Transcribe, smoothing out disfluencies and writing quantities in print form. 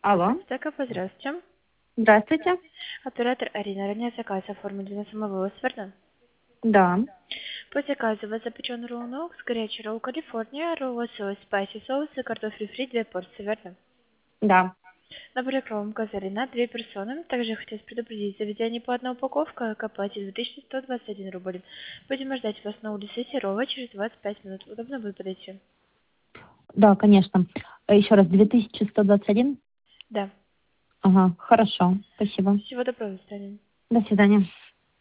Алло, Так, здравствуйте. здравствуйте. Оператор Арина. Ранее заказ оформлен на самого Осварда. Да, По заказу у вас запечен ролл с горячей ролл Калифорния, ролл соус, спайси соус и картофель фри 2 порции, верно? да. Набор кровом козырей на 2 персоны. Также хотелось предупредить, заведение по одной упаковка, оплате 2121 рубль. Будем ждать вас на улице Серова через 25 минут. Удобно будет подойти? Да, конечно. Еще раз, 2121? Да. Ага, хорошо. Спасибо. Всего доброго, до свидания. До свидания.